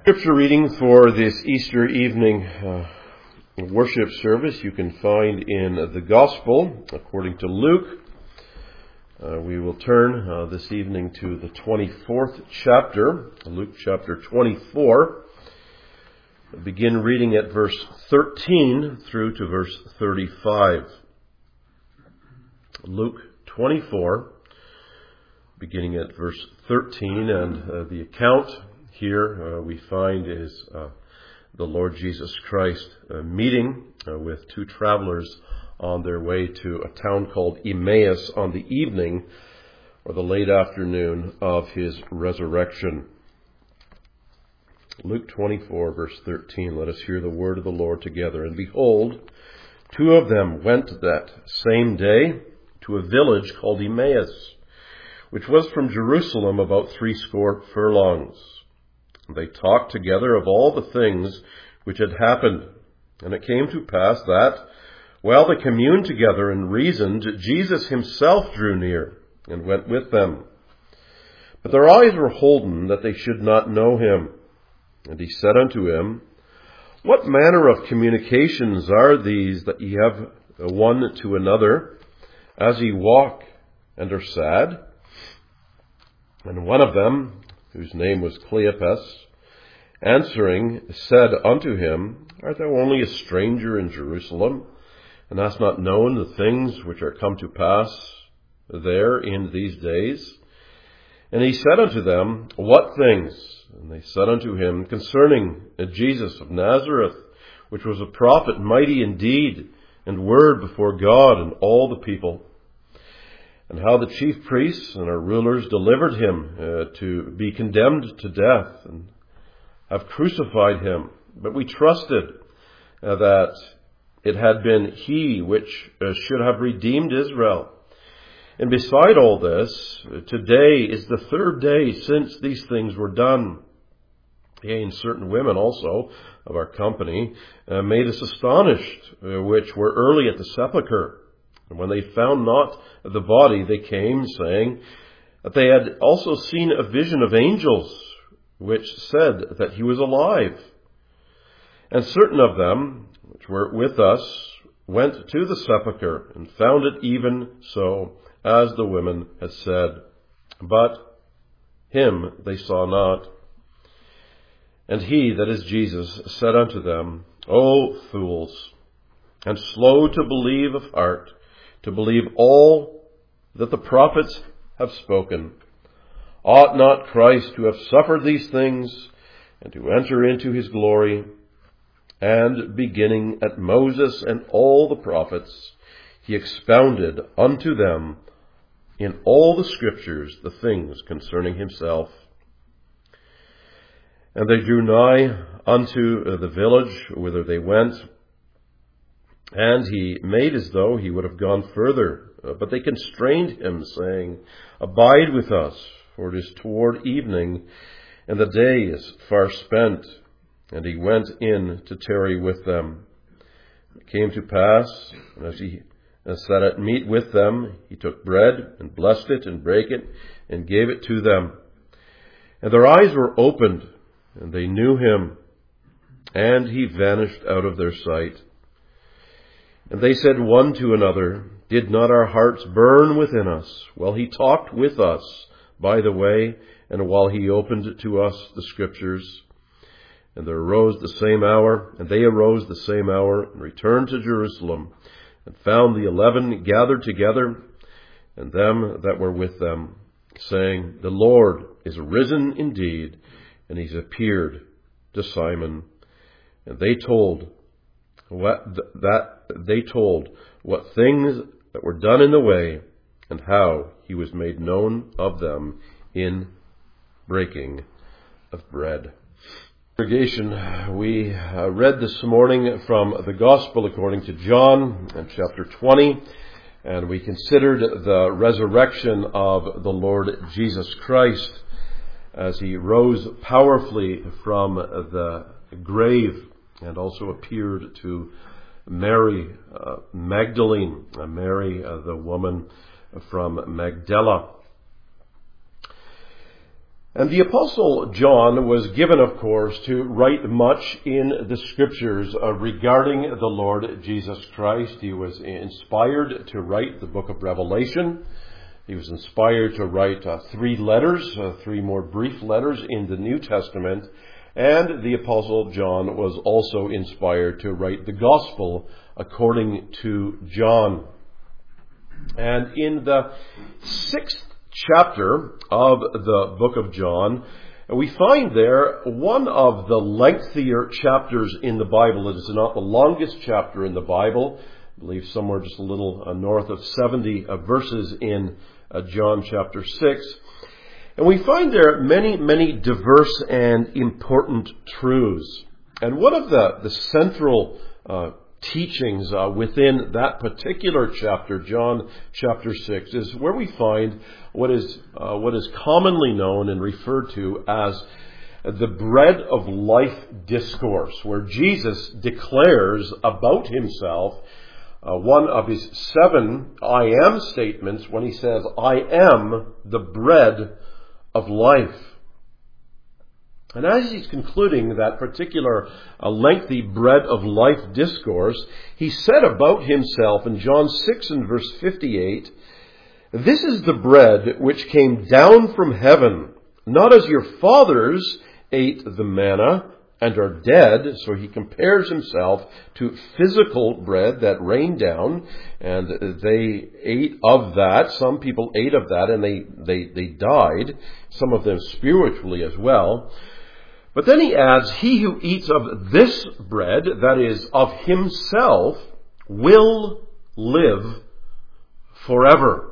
Scripture reading for this Easter evening worship service you can find in the Gospel according to Luke. We will turn this evening to the 24th chapter, Luke chapter 24. We'll begin reading at verse 13 through to verse 35. Luke 24, beginning at verse 13, and the account here we find is the Lord Jesus Christ meeting with two travelers on their way to a town called Emmaus on the evening or the late afternoon of his resurrection. Luke 24, verse 13, let us hear the word of the Lord together. And behold, two of them went that same day to a village called Emmaus, which was from Jerusalem about 80 furlongs. They talked together of all the things which had happened. And it came to pass that, while they communed together and reasoned, Jesus himself drew near and went with them. But their eyes were holden that they should not know him. And he said unto him, What manner of communications are these that ye have one to another, as ye walk and are sad? And one of them, whose name was Cleopas, answering, said unto him, Art thou only a stranger in Jerusalem, and hast not known the things which are come to pass there in these days? And he said unto them, What things? And they said unto him, Concerning Jesus of Nazareth, which was a prophet, mighty in deed and word before God and all the people, and how the chief priests and our rulers delivered him to be condemned to death, and have crucified him. But we trusted that it had been he which should have redeemed Israel. And beside all this, today is the third day since these things were done. Yea, and certain women also of our company made us astonished, which were early at the sepulchre. And when they found not the body, they came, saying that they had also seen a vision of angels, which said that he was alive. And certain of them, which were with us, went to the sepulchre, and found it even so, as the women had said. But him they saw not. And he, that is Jesus, said unto them, O fools, and slow to believe of heart, to believe all that the prophets have spoken. Ought not Christ to have suffered these things, and to enter into his glory? And beginning at Moses and all the prophets, he expounded unto them in all the scriptures the things concerning himself. And they drew nigh unto the village whither they went, and he made as though he would have gone further. But they constrained him, saying, Abide with us, for it is toward evening, and the day is far spent. And he went in to tarry with them. It came to pass, and as he sat at meat with them, he took bread, and blessed it, and brake it, and gave it to them. And their eyes were opened, and they knew him, and he vanished out of their sight. And they said one to another, Did not our hearts burn within us while he talked with us by the way, and while he opened to us the scriptures? And they arose the same hour, and returned to Jerusalem, and found the 11 gathered together, and them that were with them, saying, The Lord is risen indeed, and he's appeared to Simon. And they told what things that were done in the way, and how he was made known of them in breaking of bread. Congregation, we read this morning from the Gospel according to John, in chapter 20, and we considered the resurrection of the Lord Jesus Christ as he rose powerfully from the grave and also appeared to Mary Magdalene, Mary the woman from Magdala. And the Apostle John was given, of course, to write much in the Scriptures regarding the Lord Jesus Christ. He was inspired to write the book of Revelation. He was inspired to write 3 letters, 3 more brief letters in the New Testament. And the Apostle John was also inspired to write the Gospel according to John. And in the 6th chapter of the book of John, we find there one of the lengthier chapters in the Bible. It is not the longest chapter in the Bible. I believe somewhere just a little north of 70 verses in John chapter 6. And we find there many, many diverse and important truths. And one of the central teachings within that particular chapter, John chapter 6, is where we find what is commonly known and referred to as the bread of life discourse, where Jesus declares about himself one of his 7 I am statements when he says, I am the bread of life. And as he's concluding that particular lengthy bread of life discourse, he said about himself in John 6 and verse 58, this is the bread which came down from heaven, not as your fathers ate the manna and are dead. So he compares himself to physical bread that rained down, and they ate of that. Some people ate of that and they died, some of them spiritually as well. But then he adds, he who eats of this bread, that is, of himself, will live forever.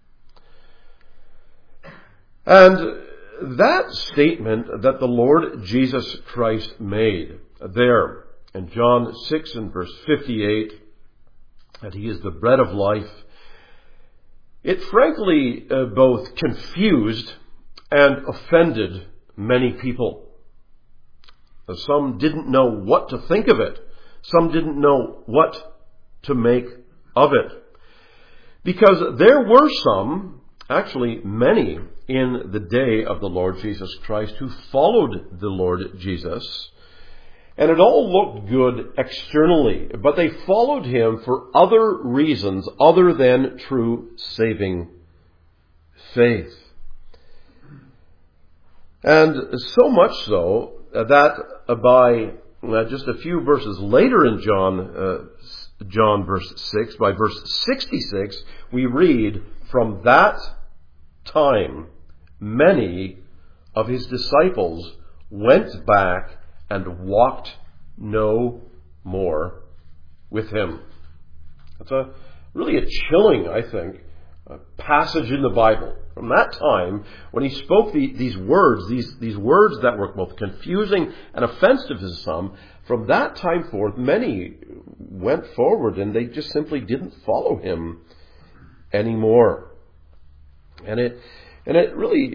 And that statement that the Lord Jesus Christ made there in John 6 and verse 58, that he is the bread of life, it frankly both confused and offended many people. Some didn't know what to think of it. Some didn't know what to make of it. Because there were some, actually many, in the day of the Lord Jesus Christ who followed the Lord Jesus. And it all looked good externally, but they followed him for other reasons other than true saving faith. And so much so that by just a few verses later in John verse 6, by verse 66, we read, from that time many of his disciples went back and walked no more with him. That's really a chilling, I think, passage in the Bible. From that time, when he spoke these words, these words that were both confusing and offensive to some, from that time forth, many went forward and they just simply didn't follow him anymore. And it really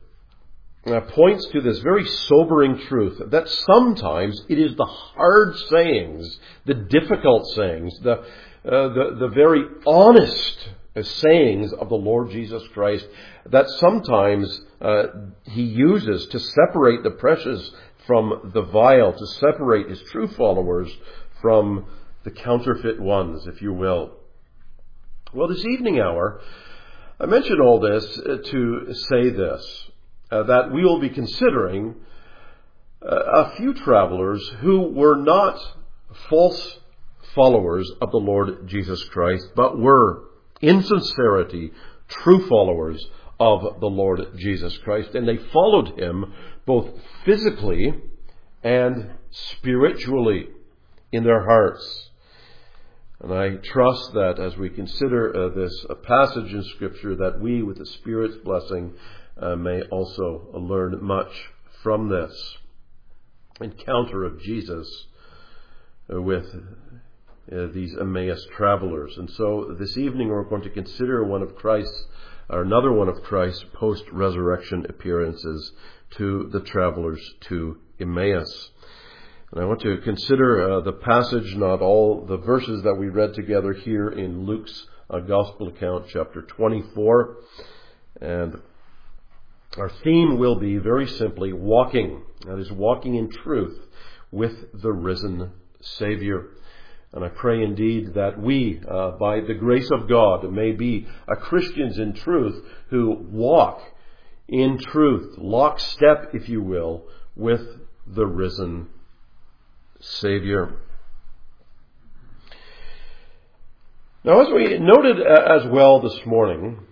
points to this very sobering truth that sometimes it is the hard sayings, the difficult sayings, the very honest sayings of the Lord Jesus Christ that sometimes he uses to separate the precious from the vile, to separate his true followers from the counterfeit ones, if you will. Well, this evening hour, I mention all this to say this, that we will be considering a few travelers who were not false followers of the Lord Jesus Christ, but were, in sincerity, true followers of the Lord Jesus Christ. And they followed him both physically and spiritually in their hearts. And I trust that as we consider this passage in Scripture, that we, with the Spirit's blessing, may also learn much from this encounter of Jesus with these Emmaus travelers. And so this evening we're going to consider another one of Christ's post-resurrection appearances to the travelers to Emmaus. And I want to consider the passage, not all the verses that we read together here in Luke's Gospel account, chapter 24. And Our theme will be very simply walking. That is, walking in truth with the risen Savior. And I pray indeed that we, by the grace of God, may be Christians in truth who walk in truth, lockstep, if you will, with the risen Savior. Now, as we noted as well this morning,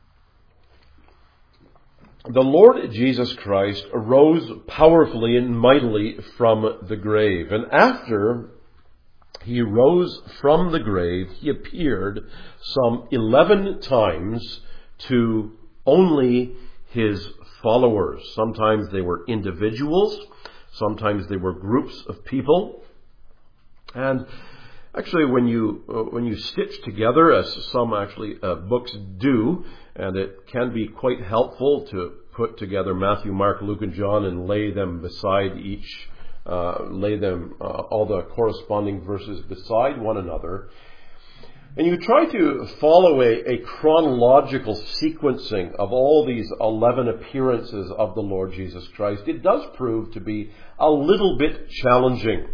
the Lord Jesus Christ arose powerfully and mightily from the grave. And after he rose from the grave, he appeared some 11 times to only his followers. Sometimes they were individuals. Sometimes they were groups of people. And actually, when you stitch together, as some actually books do, and it can be quite helpful to put together Matthew, Mark, Luke, and John and lay them beside each, all the corresponding verses beside one another. And you try to follow a chronological sequencing of all these 11 appearances of the Lord Jesus Christ. It does prove to be a little bit challenging.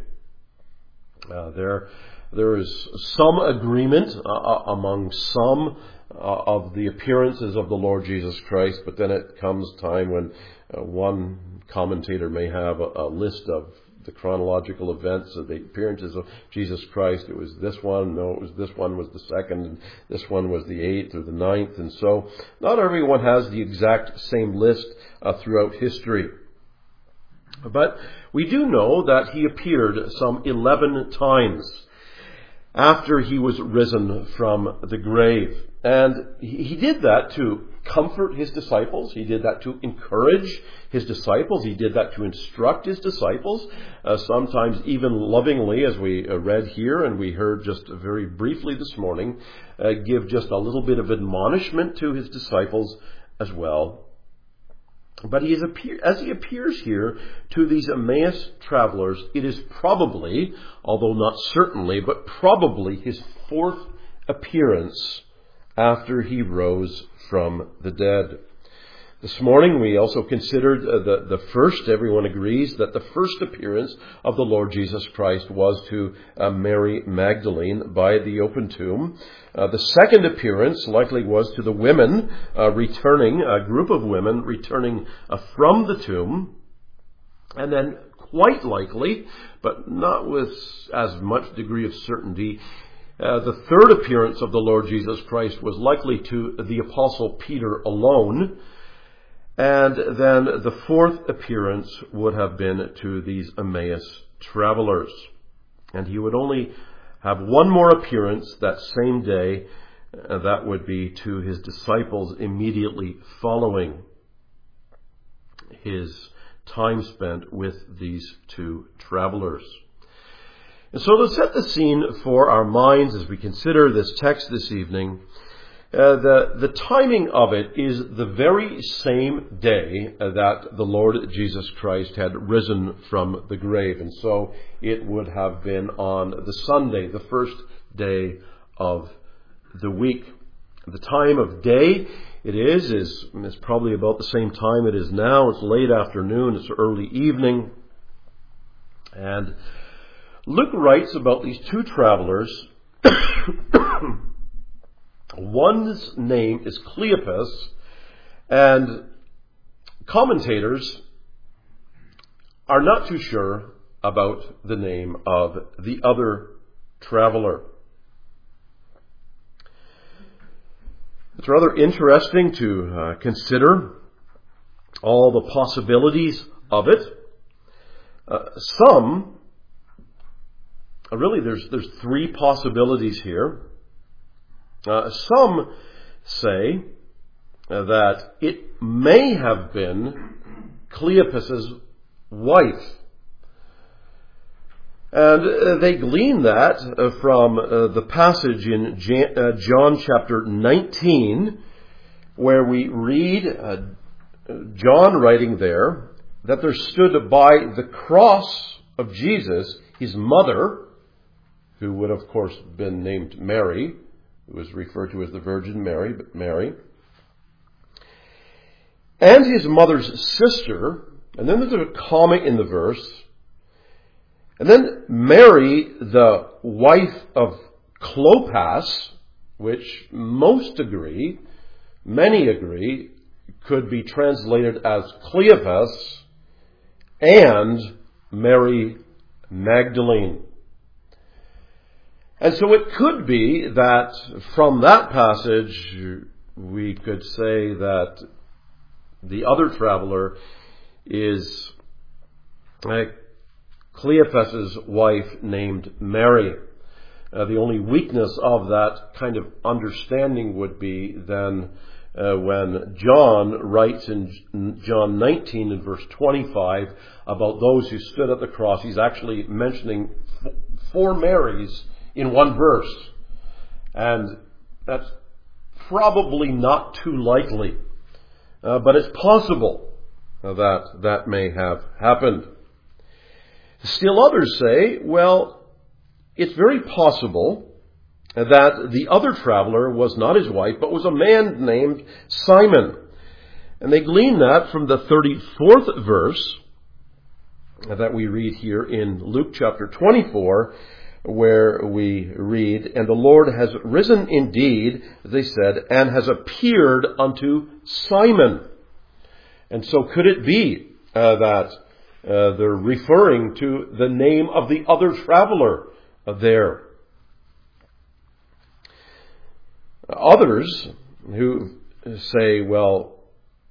There is some agreement among some of the appearances of the Lord Jesus Christ, but then it comes time when one commentator may have a list of the chronological events of the appearances of Jesus Christ. It was this one, no, it was this one was the second, and this one was the 8th or the 9th, and so not everyone has the exact same list throughout history. But we do know that he appeared some 11 times after he was risen from the grave. And he did that to comfort his disciples. He did that to encourage his disciples. He did that to instruct his disciples, sometimes even lovingly, as we read here and we heard just very briefly this morning, give just a little bit of admonishment to his disciples as well. But as he appears here to these Emmaus travelers, it is probably, although not certainly, but probably his 4th appearance after he rose from the dead. This morning we also considered the first. Everyone agrees that the first appearance of the Lord Jesus Christ was to Mary Magdalene by the open tomb. The second appearance likely was to the women returning, a group of women returning from the tomb. And then quite likely, but not with as much degree of certainty, the third appearance of the Lord Jesus Christ was likely to the Apostle Peter alone. And then the 4th appearance would have been to these Emmaus travelers. And he would only have one more appearance that same day, and that would be to his disciples immediately following his time spent with these 2 travelers. And so to set the scene for our minds as we consider this text this evening, the timing of it is the very same day that the Lord Jesus Christ had risen from the grave. And so it would have been on the Sunday, the first day of the week. The time of day it is probably about the same time it is now. It's late afternoon, it's early evening. And Luke writes about these 2 travelers. One's name is Cleopas, and commentators are not too sure about the name of the other traveler. It's rather interesting to consider all the possibilities of it. There's 3 possibilities here. Some say that it may have been Cleopas's wife. And they glean that from the passage in John chapter 19, where we read John writing there that there stood by the cross of Jesus his mother, who would of course been named Mary, who was referred to as the Virgin Mary, but Mary. and his mother's sister, and then there's a comma in the verse, and then Mary, the wife of Clopas, which many agree, could be translated as Cleopas, and Mary Magdalene. And so it could be that from that passage we could say that the other traveler is Cleopas's wife named Mary. The only weakness of that kind of understanding would be then when John writes in John 19 and verse 25 about those who stood at the cross. He's actually mentioning 4 Marys in one verse. And that's probably not too likely. But it's possible that may have happened. Still others say, well, it's very possible that the other traveler was not his wife, but was a man named Simon. And they glean that from the 34th verse that we read here in Luke chapter 24, where we read, "And the Lord has risen indeed," they said, "and has appeared unto Simon." And so could it be that they're referring to the name of the other traveler there? Others who say, well,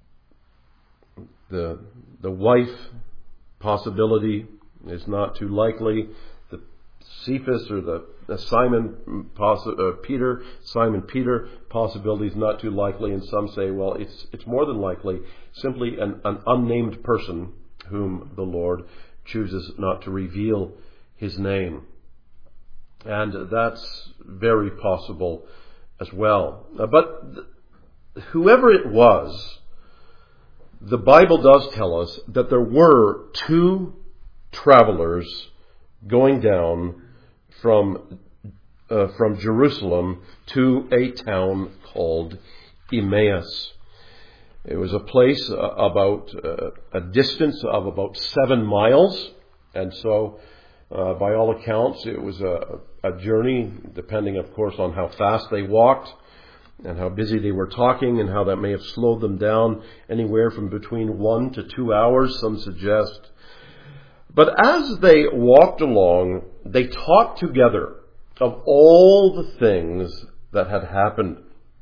the wife possibility is not too likely. The Cephas or the Simon Peter possibility is not too likely. And some say, well, it's more than likely simply an unnamed person whom the Lord chooses not to reveal his name. And that's very possible as well. But whoever it was, the Bible does tell us that there were 2 travelers going down from Jerusalem to a town called Emmaus. It was a place about a distance of about 7 miles, and so by all accounts it was a journey, depending of course on how fast they walked and how busy they were talking, and how that may have slowed them down, anywhere from between 1 to 2 hours, some suggest. But as they walked along, they talked together of all the things that had happened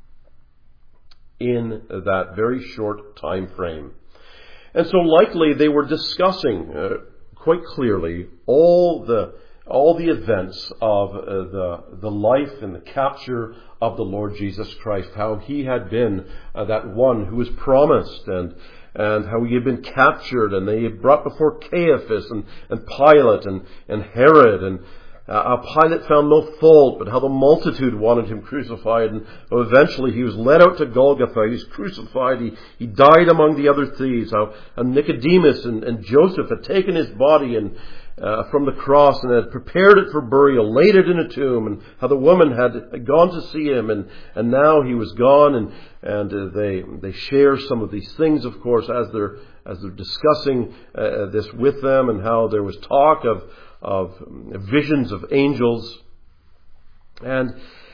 in that very short time frame. And so likely they were discussing quite clearly all the events of the life and the capture of the Lord Jesus Christ, how he had been that one who was promised, and how he had been captured, and they had brought before Caiaphas and Pilate and Herod, and how Pilate found no fault, but how the multitude wanted him crucified, and eventually he was led out to Golgotha. He was crucified. He died among the other thieves. How Nicodemus and Joseph had taken his body and from the cross and had prepared it for burial, laid it in a tomb, and how the woman had gone to see him, and now he was gone, and they share some of these things, of course, as they're discussing this with them, and how there was talk of visions of angels. And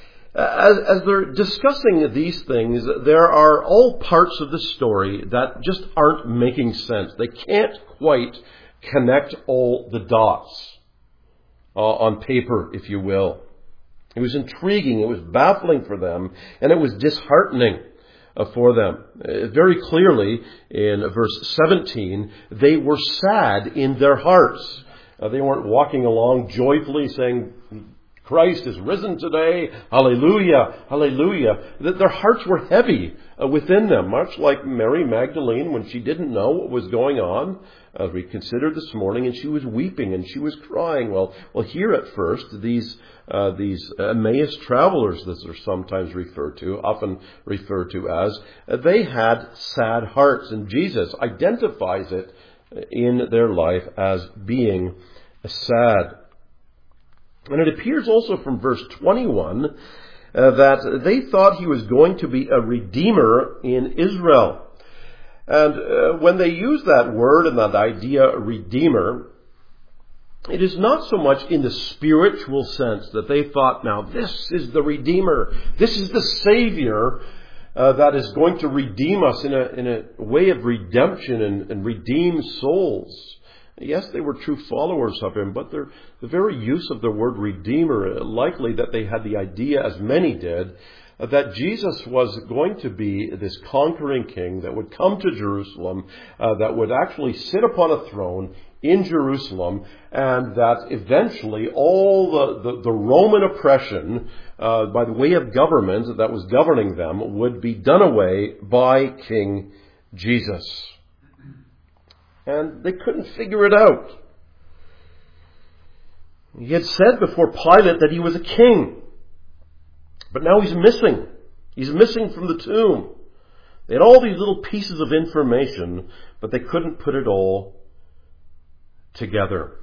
as they're discussing these things, there are all parts of the story that just aren't making sense. They can't quite connect all the dots on paper, if you will. It was intriguing, it was baffling for them, and it was disheartening for them. Very clearly, in verse 17, they were sad in their hearts. They weren't walking along joyfully saying, Christ is risen today, hallelujah, hallelujah. Their hearts were heavy within them, much like Mary Magdalene when she didn't know what was going on, as we considered this morning, and she was weeping and she was crying. Well, here at first, these Emmaus travelers, as they're sometimes often referred to as, they had sad hearts, and Jesus identifies it in their life as being sad. And it appears also from verse 21 that they thought he was going to be a redeemer in Israel. And when they use that word and that idea, Redeemer, it is not so much in the spiritual sense that they thought, now this is the Redeemer, this is the Savior that is going to redeem us in a way of redemption and redeem souls. Yes, they were true followers of Him, but the very use of the word Redeemer, likely that they had the idea, as many did, that Jesus was going to be this conquering king that would come to Jerusalem, that would actually sit upon a throne in Jerusalem, and that eventually all the Roman oppression by the way of government that was governing them would be done away by King Jesus. And they couldn't figure it out. He had said before Pilate that he was a king. But now he's missing. He's missing from the tomb. They had all these little pieces of information, but they couldn't put it all together.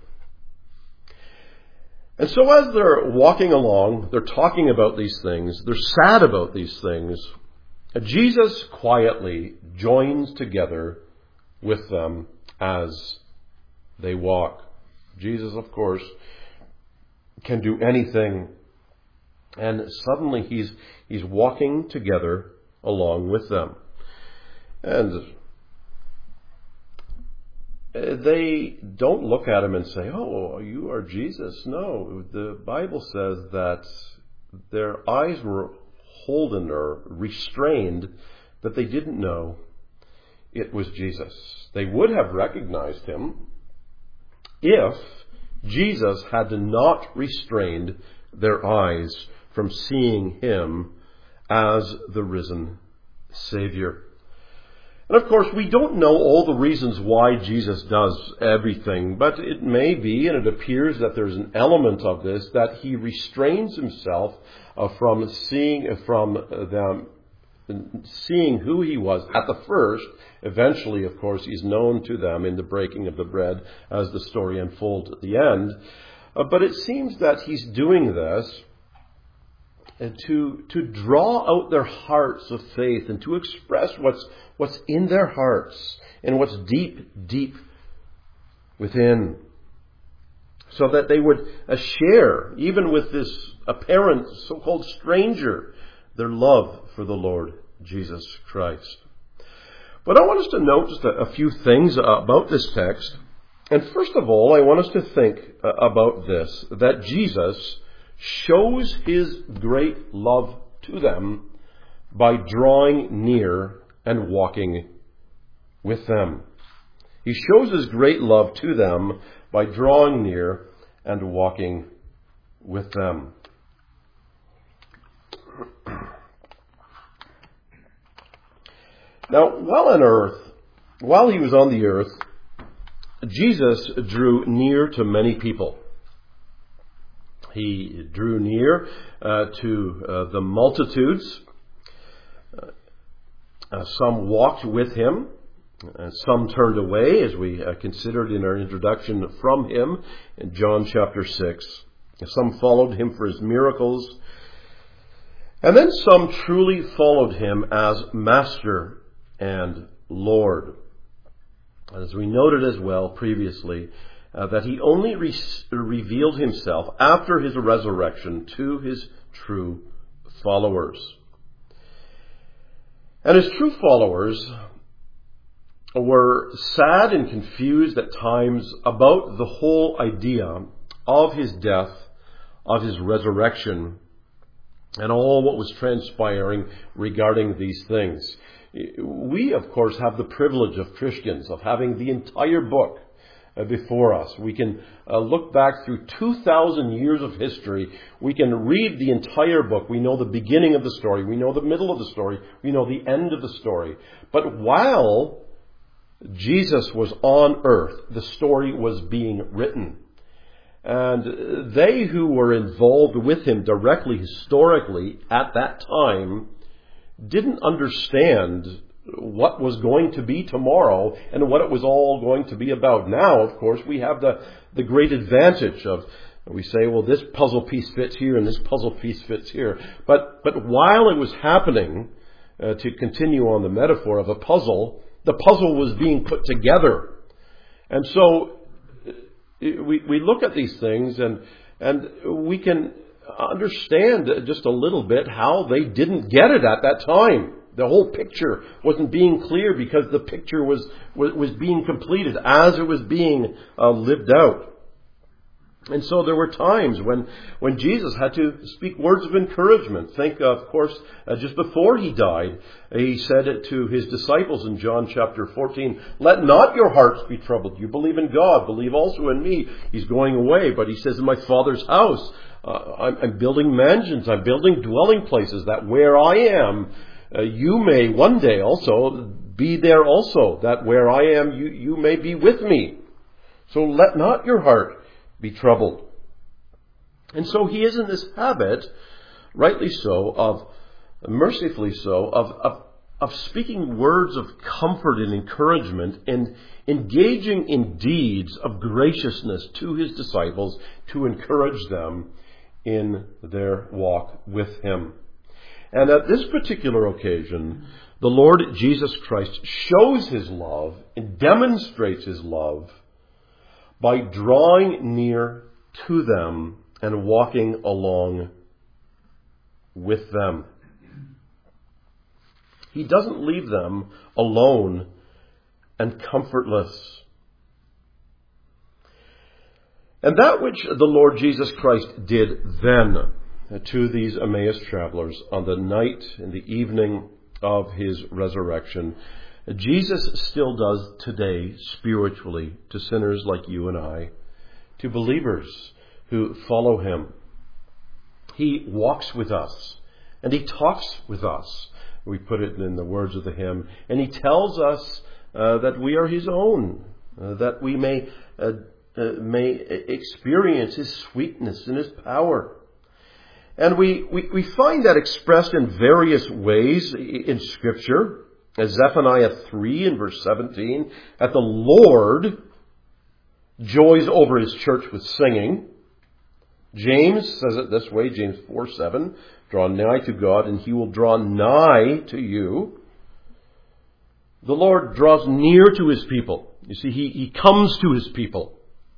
And so as they're walking along, they're talking about these things, they're sad about these things, Jesus quietly joins together with them as they walk. Jesus, of course, can do anything. And suddenly he's walking together along with them. And they don't look at him and say, oh, you are Jesus. No, the Bible says that their eyes were holden or restrained, that they didn't know it was Jesus. They would have recognized him if Jesus had not restrained their eyes from seeing him as the risen Savior. And of course, we don't know all the reasons why Jesus does everything, but it may be, and it appears that there's an element of this, that he restrains himself from seeing who he was at the first. Eventually, of course, he's known to them in the breaking of the bread as the story unfolds at the end. But it seems that he's doing this to draw out their hearts of faith and to express what's in their hearts and what's deep within, so that they would share, even with this apparent so-called stranger, their love for the Lord Jesus Christ. But I want us to note just a few things about this text. And first of all, I want us to think about this, that Jesus shows his great love to them by drawing near and walking with them. He shows his great love to them by drawing near and walking with them. Now, while he was on the earth, Jesus drew near to many people. He drew near to the multitudes. Some walked with him. Some turned away, as we considered in our introduction from him in John chapter 6. Some followed him for his miracles. And then some truly followed him as Master and Lord. As we noted as well previously, that he only revealed himself after his resurrection to his true followers. And his true followers were sad and confused at times about the whole idea of his death, of his resurrection, and all what was transpiring regarding these things. We, of course, have the privilege of Christians of having the entire book before us. We can look back through 2,000 years of history. We can read the entire book. We know the beginning of the story. We know the middle of the story. We know the end of the story. But while Jesus was on earth, the story was being written. And they who were involved with him directly, historically, at that time, didn't understand what was going to be tomorrow and what it was all going to be about. Now, of course, we have the great advantage of, we say, well, this puzzle piece fits here and this puzzle piece fits here. But while it was happening, to continue on the metaphor of a puzzle, the puzzle was being put together. And so we look at these things and we can understand just a little bit how they didn't get it at that time. The whole picture wasn't being clear because the picture was being completed as it was being lived out. And so there were times when Jesus had to speak words of encouragement. Think, of course, just before he died, he said it to his disciples in John chapter 14, "Let not your hearts be troubled. You believe in God, believe also in me." He's going away, but he says, "In my Father's house, I'm building mansions, I'm building dwelling places, that where I am, you may one day also be there also, that where I am, you may be with me. So let not your heart be troubled." And so he is in this habit, rightly so, mercifully so, of speaking words of comfort and encouragement and engaging in deeds of graciousness to his disciples to encourage them in their walk with him. And at this particular occasion, the Lord Jesus Christ shows his love and demonstrates his love by drawing near to them and walking along with them. He doesn't leave them alone and comfortless. And that which the Lord Jesus Christ did then to these Emmaus travelers on the night and the evening of his resurrection, Jesus still does today spiritually to sinners like you and I, to believers who follow him. He walks with us and he talks with us. We put it in the words of the hymn. And he tells us that we are his own, that we may experience his sweetness and his power. And we find that expressed in various ways in Scripture. As Zephaniah 3 in verse 17, that the Lord joys over his church with singing. James says it this way, James 4:7, "Draw nigh to God, and he will draw nigh to you." The Lord draws near to his people. You see, he comes to his people.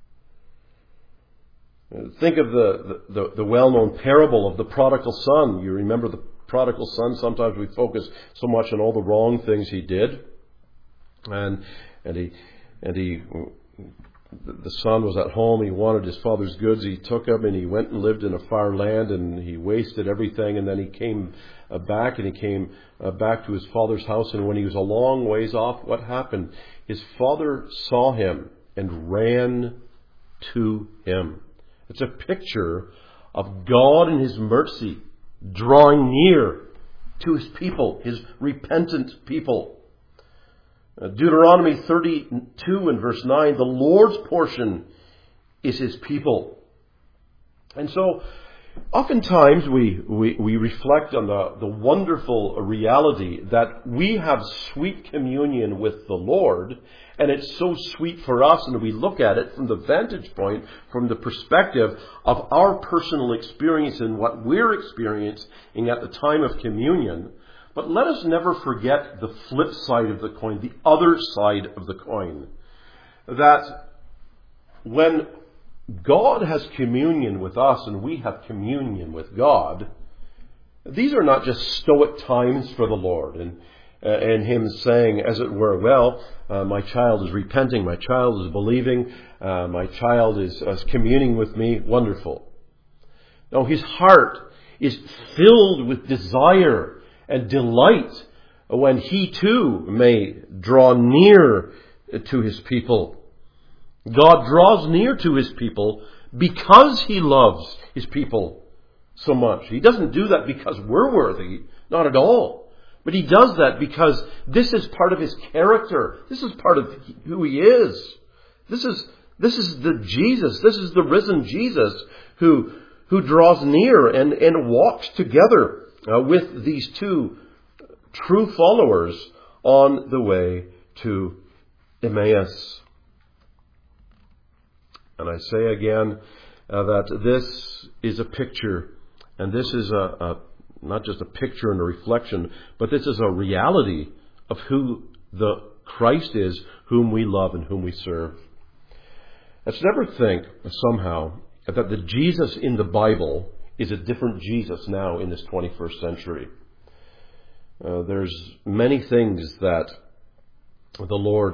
Think of the well-known parable of the prodigal son. You remember the prodigal son? Sometimes we focus so much on all the wrong things he did. And the son was at home. He wanted his father's goods. He took them and he went and lived in a far land and he wasted everything. And then he came back to his father's house. And when he was a long ways off, what happened? His father saw him and ran to him. It's a picture of God in his mercy drawing near to his people, his repentant people. Deuteronomy 32 and verse 9, "The Lord's portion is his people." And so, oftentimes we reflect on the wonderful reality that we have sweet communion with the Lord, and it's so sweet for us, and we look at it from the vantage point, from the perspective of our personal experience and what we're experiencing at the time of communion. But let us never forget the flip side of the coin, the other side of the coin. That when God has communion with us and we have communion with God, these are not just stoic times for the Lord and him saying, as it were, well, my child is repenting, my child is believing, my child is communing with me, wonderful. No, his heart is filled with desire and delight when he too may draw near to his people. God draws near to his people because he loves his people so much. He doesn't do that because we're worthy, not at all. But he does that because this is part of his character. This is part of who he is. This is the Jesus. This is the risen Jesus who draws near and walks together with these two true followers on the way to Emmaus. And I say again that this is a picture, and this is not just a picture and a reflection, but this is a reality of who the Christ is whom we love and whom we serve. Let's never think somehow that the Jesus in the Bible is a different Jesus now in this 21st century. There's many things that the Lord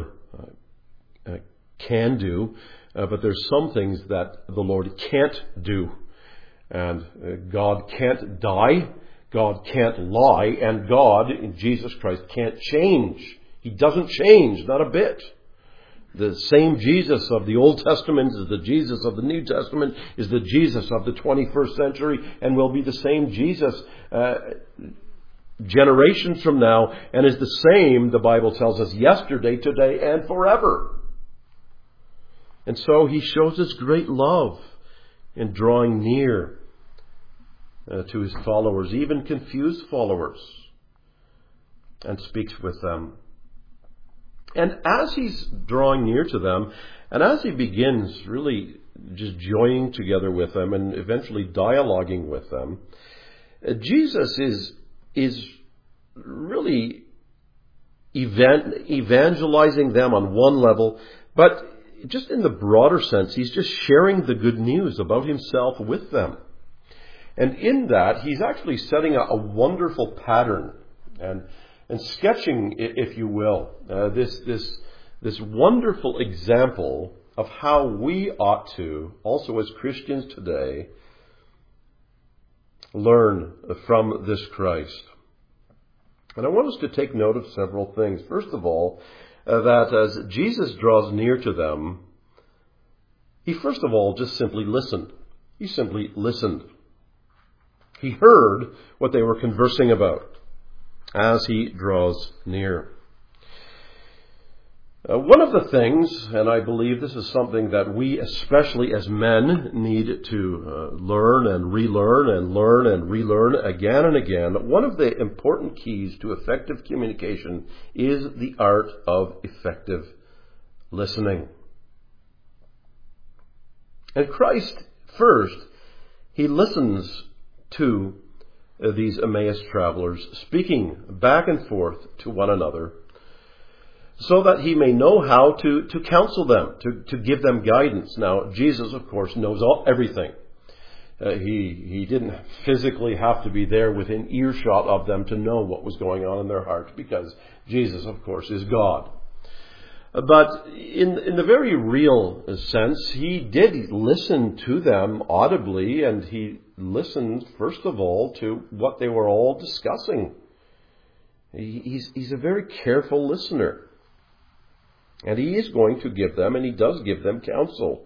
can do, but there's some things that the Lord can't do. And God can't die, God can't lie, and God, in Jesus Christ, can't change. He doesn't change, not a bit. The same Jesus of the Old Testament is the Jesus of the New Testament, is the Jesus of the 21st century, and will be the same Jesus generations from now, and is the same, the Bible tells us, yesterday, today, and forever. And so he shows us great love in drawing near to his followers, even confused followers, and speaks with them. And as he's drawing near to them, and as he begins really just joining together with them and eventually dialoguing with them, Jesus is really evangelizing them on one level, but just in the broader sense, he's just sharing the good news about himself with them. And in that, he's actually setting a wonderful pattern and sketching, if you will, this wonderful example of how we ought to, also as Christians today, learn from this Christ. And I want us to take note of several things. First of all, that as Jesus draws near to them, he first of all just simply listened. He simply listened. He heard what they were conversing about as he draws near. One of the things, and I believe this is something that we, especially as men, need to learn and relearn and learn and relearn again and again, one of the important keys to effective communication is the art of effective listening. And Christ, first, he listens to these Emmaus travelers, speaking back and forth to one another, so that he may know how to counsel them, to give them guidance. Now, Jesus, of course, knows everything. He didn't physically have to be there within earshot of them to know what was going on in their hearts, because Jesus, of course, is God. But in the very real sense, he did listen to them audibly, and he listened, first of all, to what they were all discussing. He's a very careful listener. And he is going to give them, and he does give them, counsel.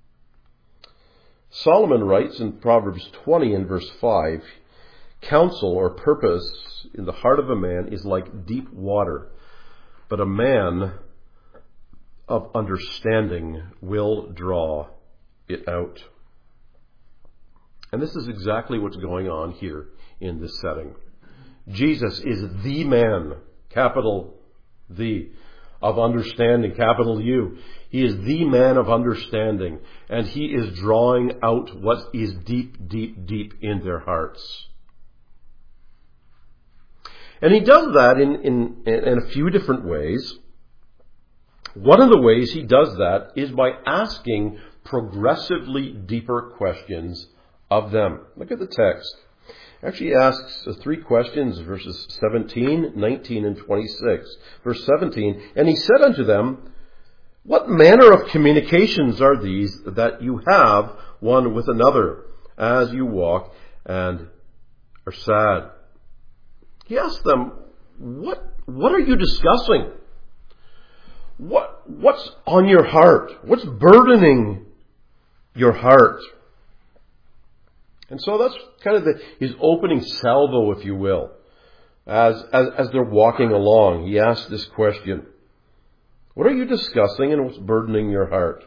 Solomon writes in Proverbs 20 and verse 5, counsel or purpose in the heart of a man is like deep water, but a man of understanding will draw it out. And this is exactly what's going on here in this setting. Jesus is the man, capital The, of understanding, capital U. He is the man of understanding, and he is drawing out what is deep, deep, deep in their hearts. And he does that in a few different ways. One of the ways he does that is by asking progressively deeper questions of them. Look at the text. Actually, he asks three questions, verses 17, 19, and 26. Verse 17, and he said unto them, what manner of communications are these that you have one with another as you walk and are sad? He asked them, what are you discussing? What's on your heart? What's burdening your heart? And so that's kind of his opening salvo, if you will. As they're walking along, he asks this question. What are you discussing and what's burdening your heart?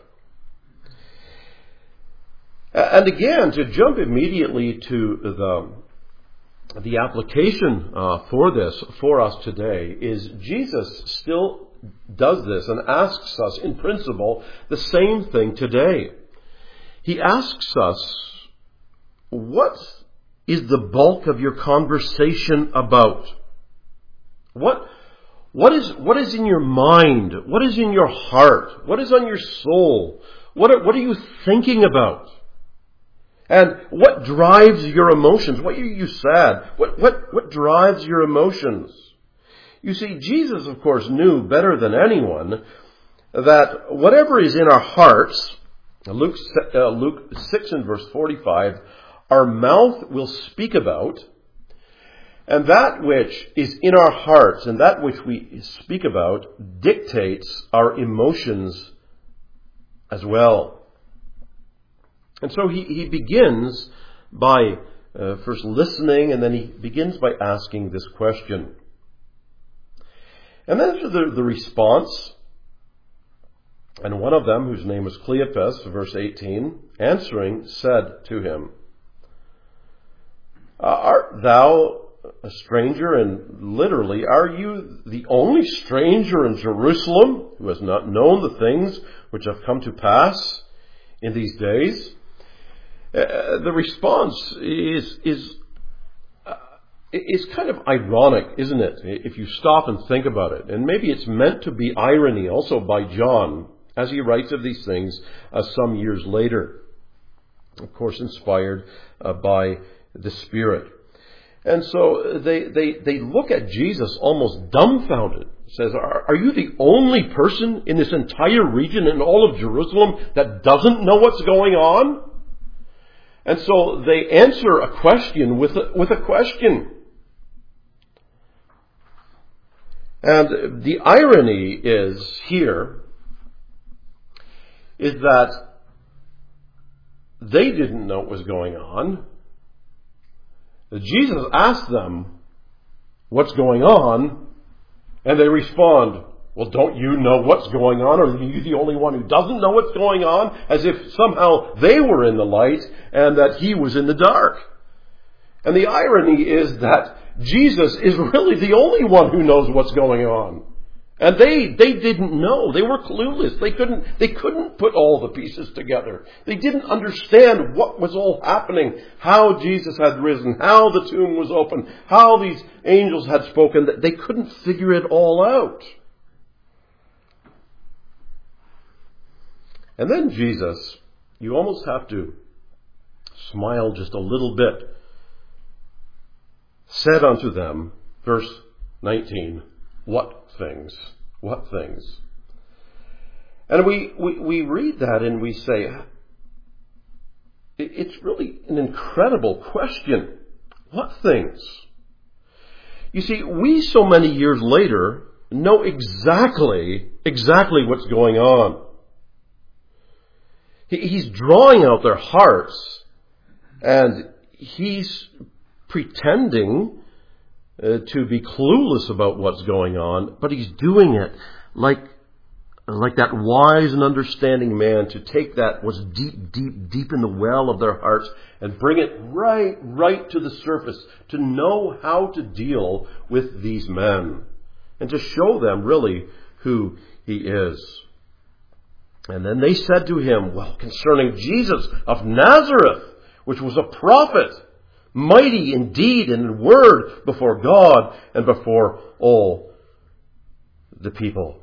And again, to jump immediately to the application for this, for us today, is Jesus still does this and asks us, in principle, the same thing today. He asks us, what is the bulk of your conversation about? What What is in your mind? What is in your heart? What is on your soul? What are you thinking about? And what drives your emotions? What are you sad? What drives your emotions? You see, Jesus, of course, knew better than anyone that whatever is in our hearts, Luke 6 and verse 45, our mouth will speak about, and that which is in our hearts and that which we speak about dictates our emotions as well. And so he begins by first listening, and then he begins by asking this question. And then the response, and one of them, whose name was Cleopas, verse 18, answering, said to him, "Art thou a stranger?" And literally, "Are you the only stranger in Jerusalem who has not known the things which have come to pass in these days?" The response is kind of ironic, isn't it? If you stop and think about it. And maybe it's meant to be irony also by John as he writes of these things some years later. Of course, inspired by the Spirit. And so they look at Jesus almost dumbfounded. It says, "Are you the only person in this entire region in all of Jerusalem that doesn't know what's going on?" And so they answer a question with a question. And the irony is that they didn't know what was going on. Jesus asked them, "What's going on?" And they respond, "Well, don't you know what's going on? Or are you the only one who doesn't know what's going on?" As if somehow they were in the light and that he was in the dark. And the irony is that Jesus is really the only one who knows what's going on. And they didn't know. They were clueless. They couldn't put all the pieces together. They didn't understand what was all happening, how Jesus had risen, how the tomb was open, how these angels had spoken. They couldn't figure it all out. And then Jesus, you almost have to smile just a little bit, said unto them, verse 19, "What things? What things?" And we read that and we say, it's really an incredible question. What things? You see, we so many years later know exactly what's going on. He's drawing out their hearts, and he's pretending to be clueless about what's going on, but he's doing it like that wise and understanding man, to take that what's deep in the well of their hearts and bring it right to the surface, to know how to deal with these men and to show them really who he is. And then they said to him, "Well, concerning Jesus of Nazareth, which was a prophet, mighty in deed and in word before God and before all the people."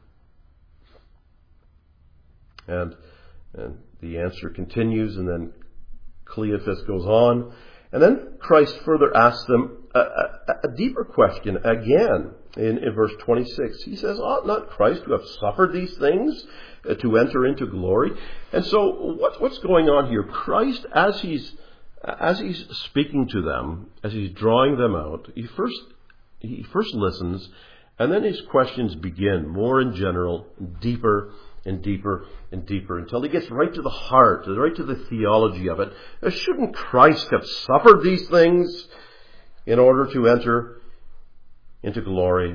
And the answer continues, and then Cleophas goes on. And then Christ further asks them a deeper question again in verse 26. He says, "Ought not Christ to have suffered these things to enter into glory?" And so what's going on here? Christ, as he's speaking to them, as he's drawing them out, he first listens, and then his questions begin more in general, deeper and deeper and deeper, until he gets right to the heart, right to the theology of it. Shouldn't Christ have suffered these things in order to enter into glory?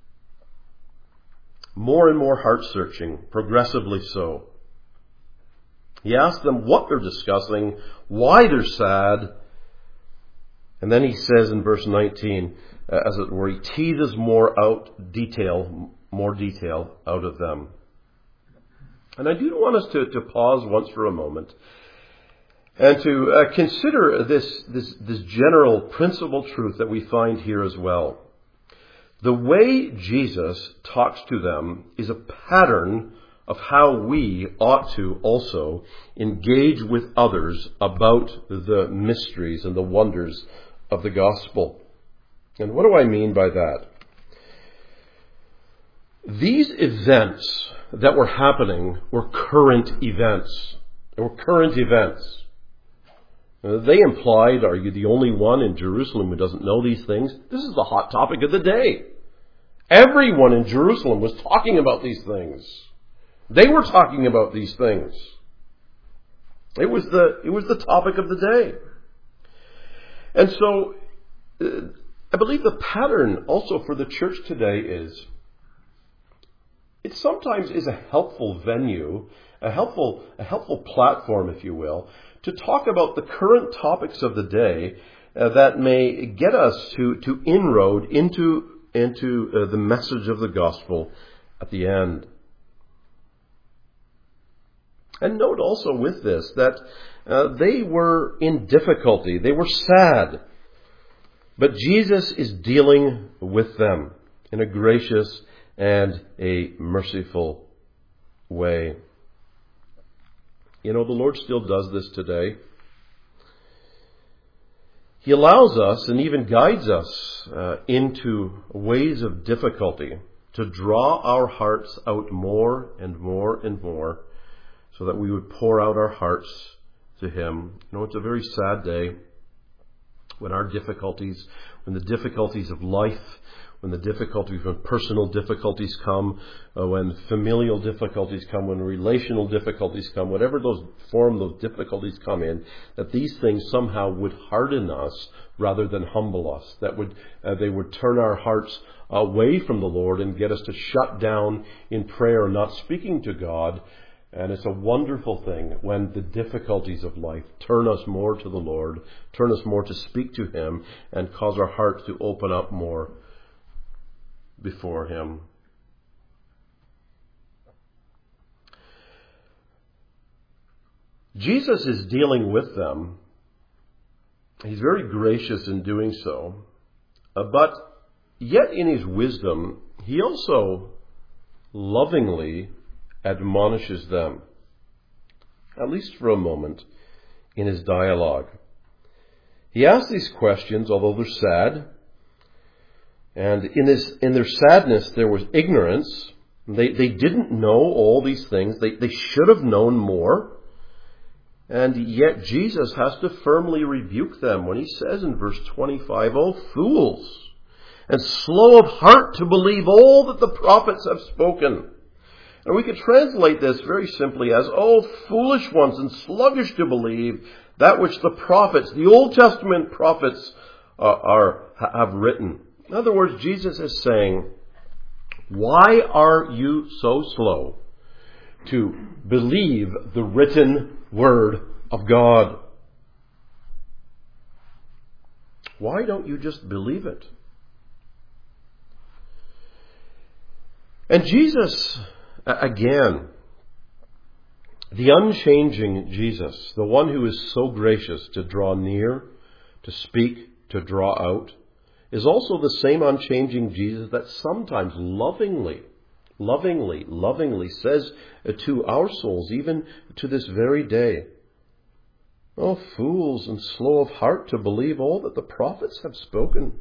More and more heart-searching, progressively so. He asks them what they're discussing, why they're sad, and then he says in verse 19, as it were, he teases more detail out of them. And I do want us to pause once for a moment and to consider this general principal truth that we find here as well. The way Jesus talks to them is a pattern of how we ought to also engage with others about the mysteries and the wonders of the gospel. And what do I mean by that? These events that were happening were current events. They were current events. They implied, are you the only one in Jerusalem who doesn't know these things? This is the hot topic of the day. Everyone in Jerusalem was talking about these things. They were talking about these things. It was the topic of the day. And so, I believe the pattern also for the church today is, it sometimes is a helpful venue, a helpful platform, if you will, to talk about the current topics of the day that may get us to inroad into the message of the gospel at the end. And note also with this that they were in difficulty. They were sad. But Jesus is dealing with them in a gracious and a merciful way. You know, the Lord still does this today. He allows us and even guides us into ways of difficulty to draw our hearts out more and more and more, so that we would pour out our hearts to Him. You know, it's a very sad day when the difficulties of life, when personal difficulties come, when familial difficulties come, when relational difficulties come, whatever those difficulties come in, that these things somehow would harden us rather than humble us. They would turn our hearts away from the Lord and get us to shut down in prayer, not speaking to God. And it's a wonderful thing when the difficulties of life turn us more to the Lord, turn us more to speak to Him, and cause our hearts to open up more before Him. Jesus is dealing with them. He's very gracious in doing so. But yet in His wisdom, He also lovingly admonishes them, at least for a moment, in His dialogue. He asks these questions, although they're sad, and in their sadness there was ignorance. They didn't know all these things. They should have known more. And yet Jesus has to firmly rebuke them when He says in verse 25, "O fools, and slow of heart to believe all that the prophets have spoken." And we could translate this very simply as, "O foolish ones and sluggish to believe that which the prophets, the Old Testament prophets, have written." In other words, Jesus is saying, why are you so slow to believe the written Word of God? Why don't you just believe it? And Jesus, again, the unchanging Jesus, the one who is so gracious to draw near, to speak, to draw out, is also the same unchanging Jesus that sometimes lovingly says to our souls, even to this very day, "O fools and slow of heart to believe all that the prophets have spoken."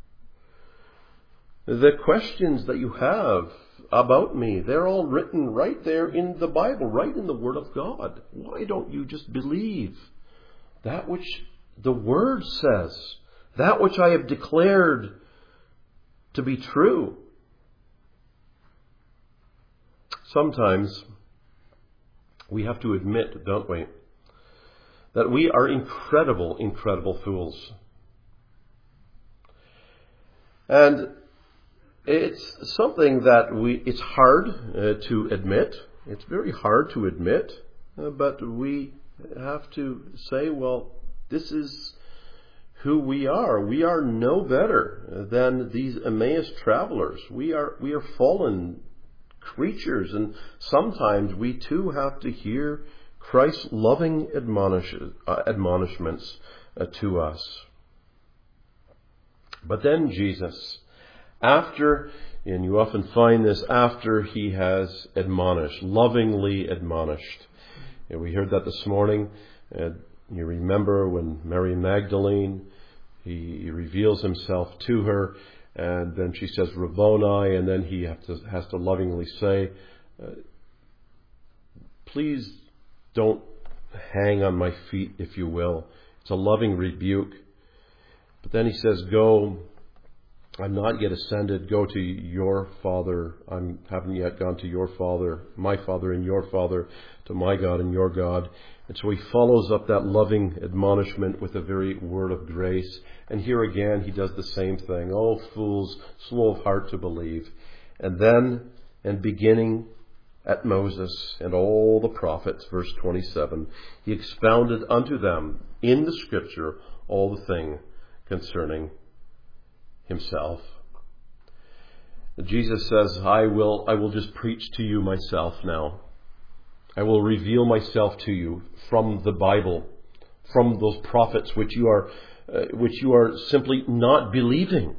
The questions that you have about me, they're all written right there in the Bible, right in the Word of God. Why don't you just believe that which the Word says, that which I have declared to be true? Sometimes we have to admit, don't we, that we are incredible fools. And it's something that it's hard to admit. It's very hard to admit, but we have to say, well, this is who we are. We are no better than these Emmaus travelers. We are fallen creatures, and sometimes we too have to hear Christ's loving admonishments to us. But then Jesus, After, and you often find this after he has admonished, lovingly admonished. And we heard that this morning. You remember when Mary Magdalene, he reveals himself to her, and then she says, Rabboni, and then he has to lovingly say, please don't hang on my feet, if you will. It's a loving rebuke. But then he says, go, I'm not yet ascended, go to your Father. I haven't yet gone to your Father, my Father and your Father, to my God and your God. And so he follows up that loving admonishment with a very word of grace. And here again, he does the same thing. Oh, fools, slow of heart to believe. And then, and beginning at Moses and all the prophets, verse 27, he expounded unto them in the Scripture all the thing concerning himself. Jesus says, I will just preach to you myself now. I will reveal myself to you from the Bible, from those prophets which you are simply not believing.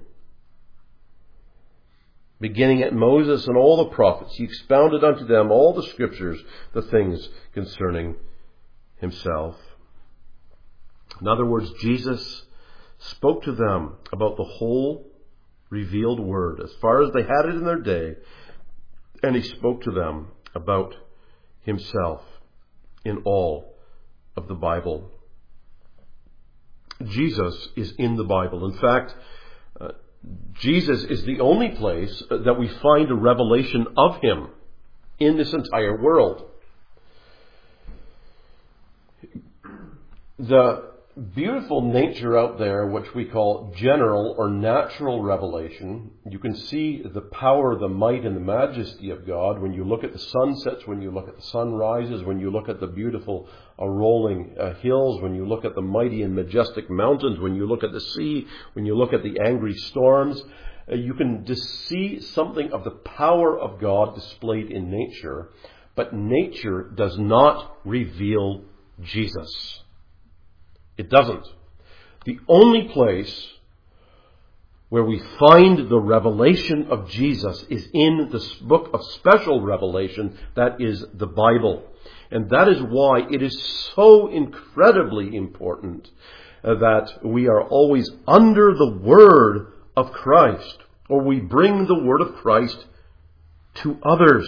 Beginning at Moses and all the prophets, he expounded unto them all the Scriptures, the things concerning himself. In other words, Jesus spoke to them about the whole revealed word as far as they had it in their day, and he spoke to them about himself in all of the Bible. Jesus is in the Bible. In fact, Jesus is the only place that we find a revelation of him in this entire world. The beautiful nature out there, which we call general or natural revelation, you can see the power, the might, and the majesty of God when you look at the sunsets, when you look at the sunrises, when you look at the beautiful rolling hills, when you look at the mighty and majestic mountains, when you look at the sea, when you look at the angry storms. You can just see something of the power of God displayed in nature, but nature does not reveal Jesus. It doesn't. The only place where we find the revelation of Jesus is in this book of special revelation that is the Bible. And that is why it is so incredibly important that we are always under the Word of Christ, or we bring the Word of Christ to others.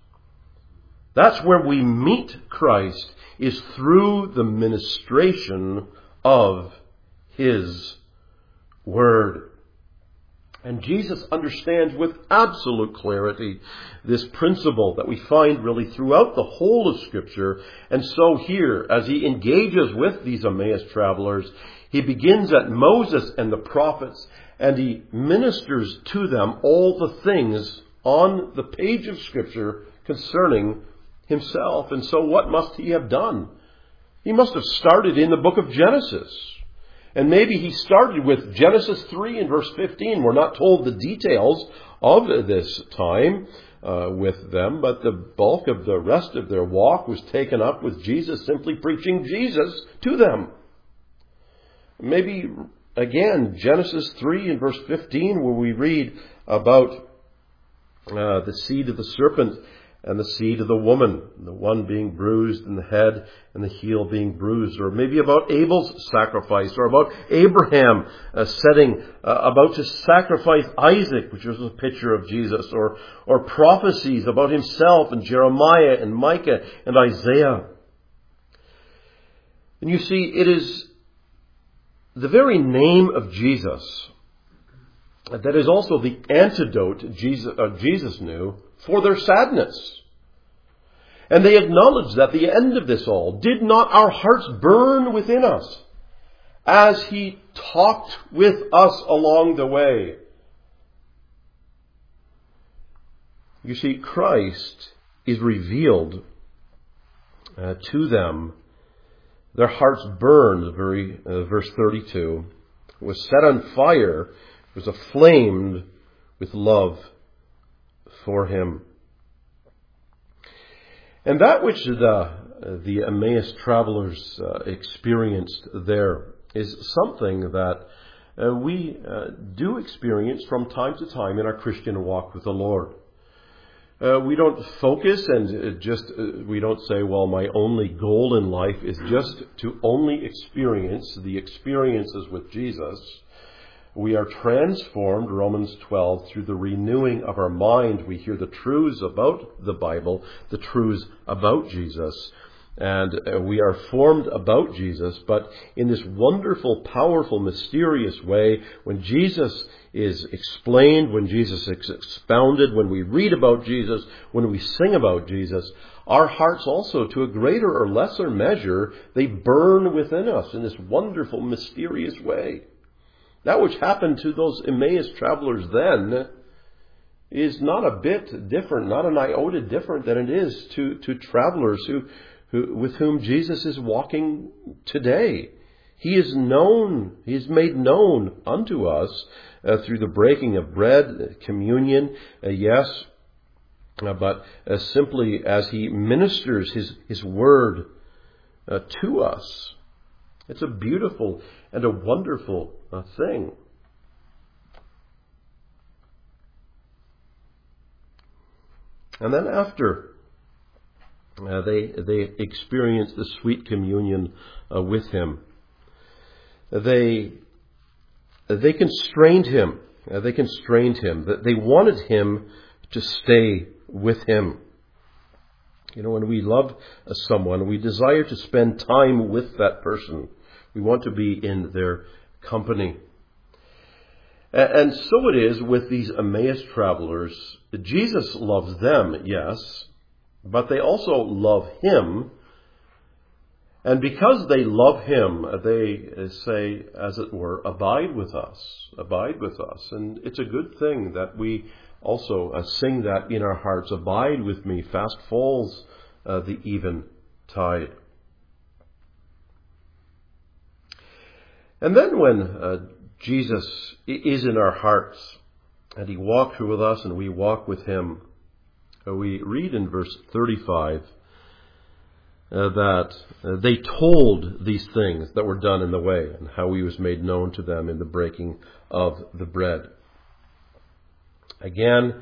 That's where we meet Christ, is through the ministration of his word. And Jesus understands with absolute clarity this principle that we find really throughout the whole of Scripture. And so here, as he engages with these Emmaus travelers, he begins at Moses and the prophets, and he ministers to them all the things on the page of Scripture concerning himself. And so what must he have done? He must have started in the book of Genesis. And maybe he started with Genesis 3 and verse 15. We're not told the details of this time with them, but the bulk of the rest of their walk was taken up with Jesus simply preaching Jesus to them. Maybe, again, Genesis 3 and verse 15, where we read about the seed of the serpent and the seed of the woman, the one being bruised in the head and the heel being bruised. Or maybe about Abel's sacrifice, or about Abraham about to sacrifice Isaac, which was a picture of Jesus, or prophecies about himself and Jeremiah and Micah and Isaiah. And you see, it is the very name of Jesus that is also the antidote Jesus knew for their sadness. And they acknowledge that the end of this all, did not our hearts burn within us as he talked with us along the way? You see, Christ is revealed to them. Their hearts burned, verse 32, was set on fire, was aflamed with love for him. And that which the Emmaus travelers experienced there is something that we do experience from time to time in our Christian walk with the Lord. We don't focus and we don't say, well, my only goal in life is just to only experience the experiences with Jesus. We are transformed, Romans 12, through the renewing of our mind. We hear the truths about the Bible, the truths about Jesus, and we are formed about Jesus, but in this wonderful, powerful, mysterious way, when Jesus is explained, when Jesus is expounded, when we read about Jesus, when we sing about Jesus, our hearts also, to a greater or lesser measure, they burn within us in this wonderful, mysterious way. That which happened to those Emmaus travelers then is not a bit different, not an iota different than it is to travelers with whom Jesus is walking today. He is known, He is made known unto us through the breaking of bread, communion, yes, but simply as He ministers His word to us. It's a beautiful and a wonderful thing. And then after they experienced the sweet communion with Him, they constrained Him. They wanted Him to stay with Him. You know, when we love someone, we desire to spend time with that person. We want to be in their company. And so it is with these Emmaus travelers. Jesus loves them, yes, but they also love Him. And because they love Him, they say, as it were, abide with us. Abide with us. And it's a good thing that we also sing that in our hearts. Abide with me, fast falls the eventide. And then when Jesus is in our hearts and He walks with us and we walk with Him, we read in verse 35 that they told these things that were done in the way and how He was made known to them in the breaking of the bread. Again,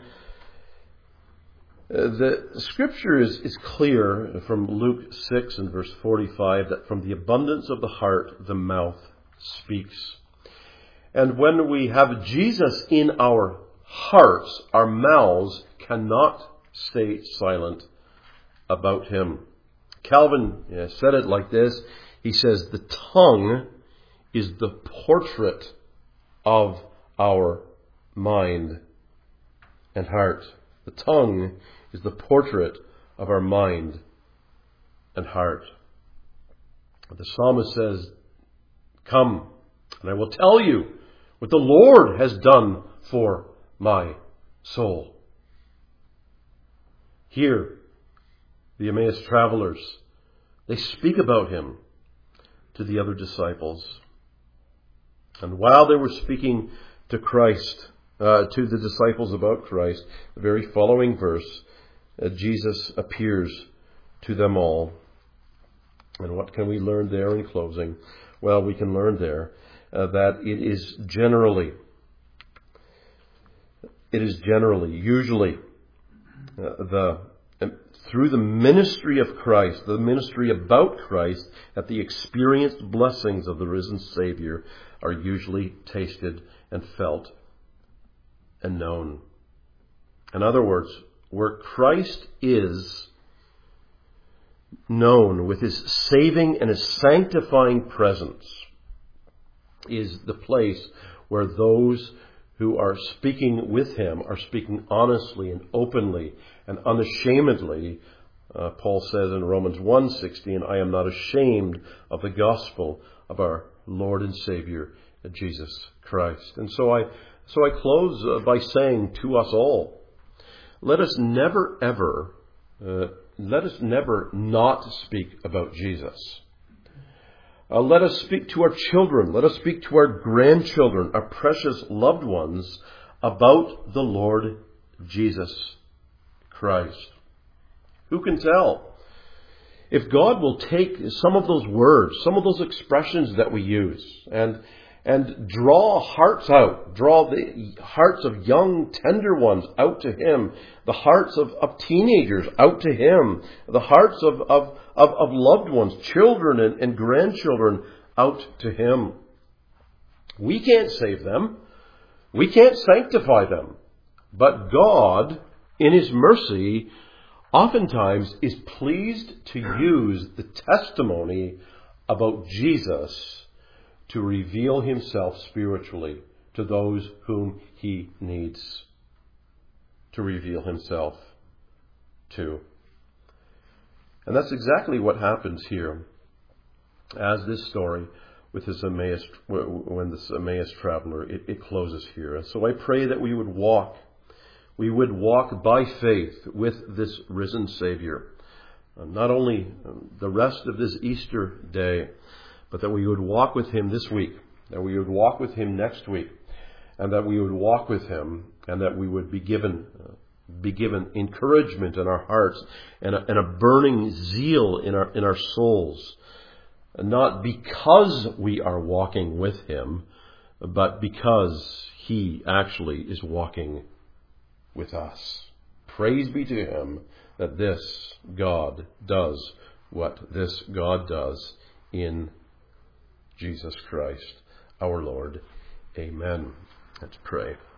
the scripture is clear from Luke 6 and verse 45 that from the abundance of the heart the mouth speaks. And when we have Jesus in our hearts, our mouths cannot stay silent about Him. Calvin said it like this. He says, the tongue is the portrait of our mind and heart. The tongue is the portrait of our mind and heart. The psalmist says, come, and I will tell you what the Lord has done for my soul. Here, the Emmaus travelers, they speak about Him to the other disciples. And while they were speaking to Christ, to the disciples about Christ, the very following verse, Jesus appears to them all. And what can we learn there in closing? Well, we can learn there that it is generally, usually, through the ministry of Christ, the ministry about Christ, that the experienced blessings of the risen Savior are usually tasted and felt and known. In other words, where Christ is known with His saving and His sanctifying presence is the place where those who are speaking with Him are speaking honestly and openly and unashamedly. Paul says in Romans 1:16, I am not ashamed of the gospel of our Lord and Savior, Jesus Christ. And so I close by saying to us all, let us never not speak about Jesus. Let us speak to our children. Let us speak to our grandchildren, our precious loved ones, about the Lord Jesus Christ. Who can tell? If God will take some of those words, some of those expressions that we use, and and draw hearts out. Draw the hearts of young, tender ones out to Him. The hearts of teenagers out to Him. The hearts of loved ones, children and grandchildren out to Him. We can't save them. We can't sanctify them. But God, in His mercy, oftentimes is pleased to use the testimony about Jesus to reveal Himself spiritually to those whom He needs to reveal Himself to. And that's exactly what happens here as this story with this Emmaus, when this Emmaus traveler, it closes here. And so I pray that we would walk by faith with this risen Savior, not only the rest of this Easter day, but that we would walk with Him this week, that we would walk with Him next week, and that we would walk with Him, and that we would be given encouragement in our hearts and a burning zeal in our souls, not because we are walking with Him, but because He actually is walking with us. Praise be to Him that this God does what this God does in Jesus Christ our Lord. Amen. Let's pray.